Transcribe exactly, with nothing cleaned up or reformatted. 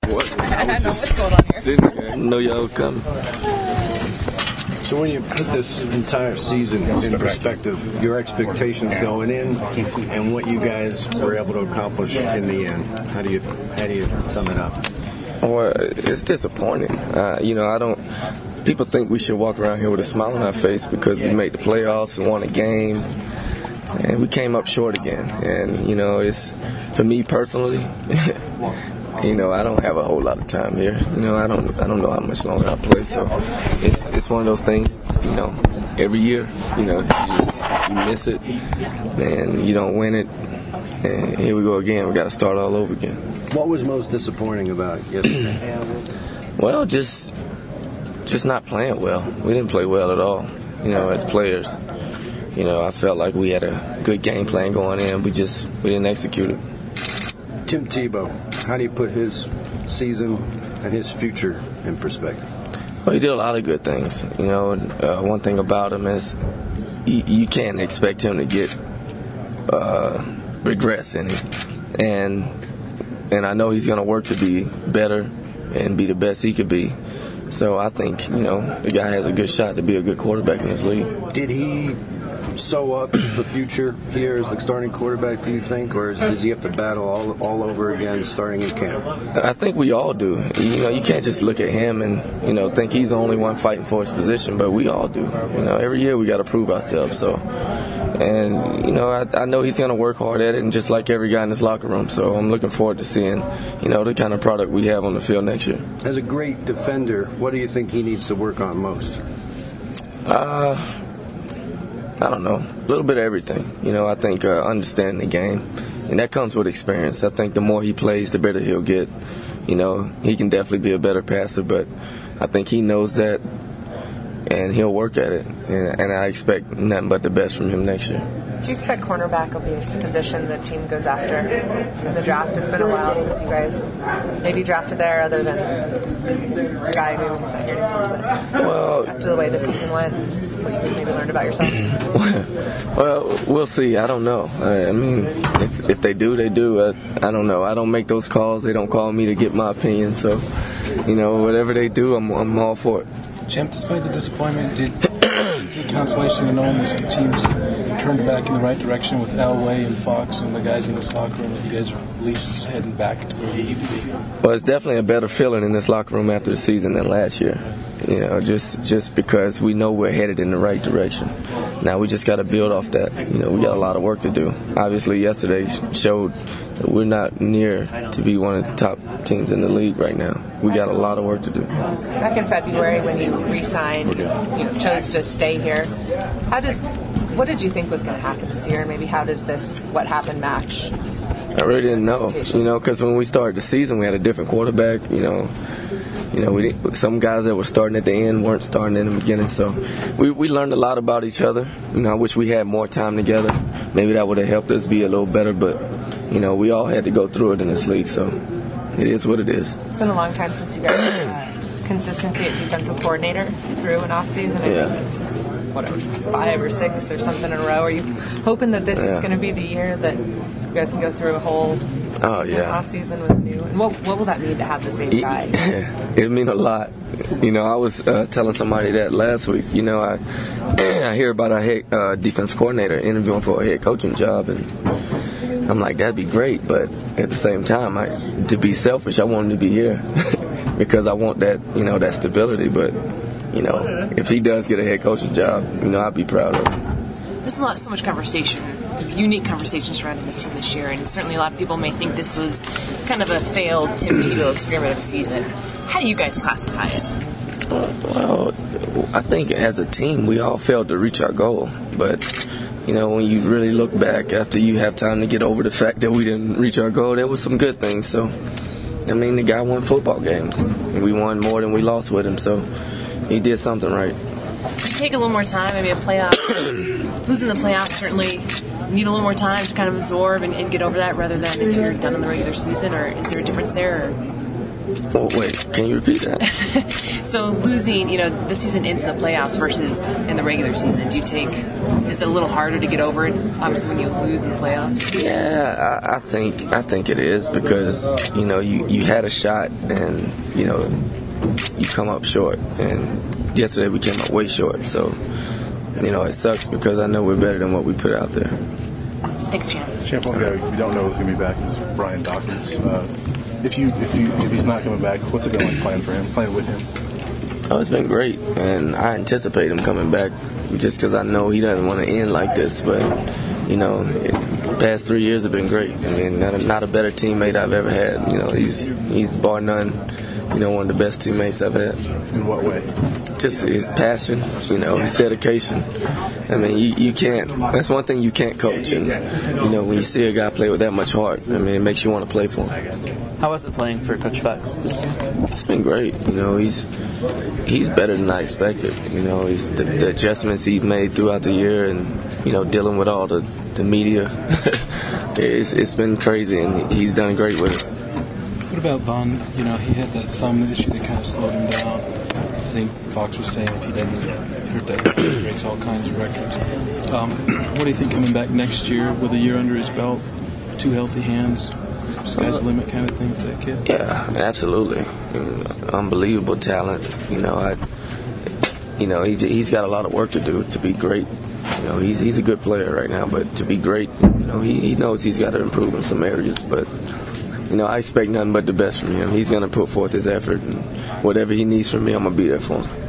What? I don't know what's going on here. Sitting there. Know y'all coming. So when you put this entire season in perspective, your expectations going in and what you guys were able to accomplish in the end, how do you how do you sum it up? Well, it's disappointing. Uh, you know, I don't. People think we should walk around here with a smile on our face because we made the playoffs and won a game, and we came up short again. And you know, it's for me personally. You know, I don't have a whole lot of time here. You know, I don't I don't know how much longer I play. So it's it's one of those things, you know, every year, you know, you just you miss it and you don't win it. And here we go again. We got to start all over again. What was most disappointing about yesterday? Well, just just not playing well. We didn't play well at all, you know, as players. You know, I felt like we had a good game plan going in. We just we didn't execute it. Tim Tebow, how do you put his season and his future in perspective? Well, he did a lot of good things. You know, uh, one thing about him is you, you can't expect him to get uh, regress in it. And and I know he's going to work to be better and be the best he could be. So I think, you know, the guy has a good shot to be a good quarterback in this league. Did he sew up the future here as the starting quarterback, do you think, or does he have to battle all all over again starting in camp? I think we all do. You know, you can't just look at him and, you know, think he's the only one fighting for his position, but we all do. You know, every year we got to prove ourselves. So, and, you know, I, I know he's going to work hard at it, and just like every guy in this locker room. So I'm looking forward to seeing, you know, the kind of product we have on the field next year. As a great defender, what do you think he needs to work on most? Uh... I don't know, a little bit of everything. You know, I think uh, understanding the game, and that comes with experience. I think the more he plays, the better he'll get. You know, he can definitely be a better passer, but I think he knows that, and he'll work at it. And, and I expect nothing but the best from him next year. Do you expect cornerback will be a position the team goes after in the draft? It's been a while since you guys maybe drafted there, other than a guy who was not here anymore. Well, after the way the season went, what you guys maybe learned about yourselves? Well, we'll see. I don't know. I, I mean, if, if they do, they do. I, I don't know. I don't make those calls. They don't call me to get my opinion. So, you know, whatever they do, I'm, I'm all for it. Jim, despite the disappointment, did the consolation in knowing that the teams turned back in the right direction with Elway and Fox and the guys in this locker room, that you guys are at least heading back to where you need to be? Well, it's definitely a better feeling in this locker room after the season than last year. You know, just just because we know we're headed in the right direction. Now we just got to build off that. You know, we got a lot of work to do. Obviously, yesterday showed that we're not near to be one of the top teams in the league right now. We got a lot of work to do. Back in February, when you re-signed, you know, chose to stay here, how did what did you think was going to happen this year? Maybe how does this what happened match? I really didn't know. You know, because when we started the season, we had a different quarterback. You know. You know, we didn't, some guys that were starting at the end weren't starting in the beginning. So we, we learned a lot about each other. You know, I wish we had more time together. Maybe that would have helped us be a little better. But, you know, we all had to go through it in this league. So it is what it is. It's been a long time since you guys had uh, consistency at defensive coordinator through an offseason. I yeah. think it's, whatever, five or six or something in a row. Are you hoping that this yeah. is going to be the year that you guys can go through a whole Oh season, yeah, off season with a new? And what what will that mean to have the same guy? It mean a lot. You know, I was uh, telling somebody that last week. You know, I I hear about a head, uh, defense coordinator interviewing for a head coaching job, and I'm like, that'd be great. But at the same time, I, to be selfish, I want him to be here because I want that, you know, that stability. But you know, if he does get a head coaching job, you know, I'd be proud of him. There's a lot, so much conversation, unique conversation surrounding this team this year, and certainly a lot of people may think this was kind of a failed Tim Tebow experiment of a season. How do you guys classify it? Well, I think as a team, we all failed to reach our goal. But, you know, when you really look back after you have time to get over the fact that we didn't reach our goal, there was some good things. So, I mean, the guy won football games. We won more than we lost with him, so he did something right. You take a little more time, maybe a playoff. Losing the playoffs certainly need a little more time to kind of absorb and, and get over that, rather than if you're done in the regular season, or is there a difference there? Or? Oh, wait, can you repeat that? So losing, you know, the season ends in the playoffs versus in the regular season. Do you take, is it a little harder to get over it, obviously, when you lose in the playoffs? Yeah, I, I think I think it is because, you know, you, you had a shot and, you know, you come up short. And yesterday we came up way short. So, you know, it sucks because I know we're better than what we put out there. Thanks, Champ. Champ, one guy we don't know is going to be back is Brian Dawkins. Uh, if you if you if he's not coming back, what's it been like playing for him, playing with him? Oh, it's been great, and I anticipate him coming back just because I know he doesn't want to end like this. But, you know, the past three years have been great. I mean, not a, not a better teammate I've ever had. You know, he's he's bar none, you know, one of the best teammates I've had. In what way? Just his passion, you know, his dedication. I mean, you, you can't, that's one thing you can't coach. And, you know, when you see a guy play with that much heart, I mean, it makes you want to play for him. How was it playing for Coach Fox this year? It's been great. You know, he's he's better than I expected. You know, he's the, the adjustments he's made throughout the year and, you know, dealing with all the, the media. it's, it's been crazy, and he's done great with it. What about Von? You know, he had that thumb issue that kind of slowed him down. I think Fox was saying if he doesn't hurt that, he breaks all kinds of records. Um, what do you think coming back next year with a year under his belt, two healthy hands, sky's the limit kind of thing for that kid? Yeah, absolutely. Unbelievable talent. You know, I, you know, he, he's got a lot of work to do to be great. You know, he's he's a good player right now, but to be great, you know, he, he knows he's got to improve in some areas. But, you know, I expect nothing but the best from him. He's going to put forth his effort, and whatever he needs from me, I'm going to be there for him.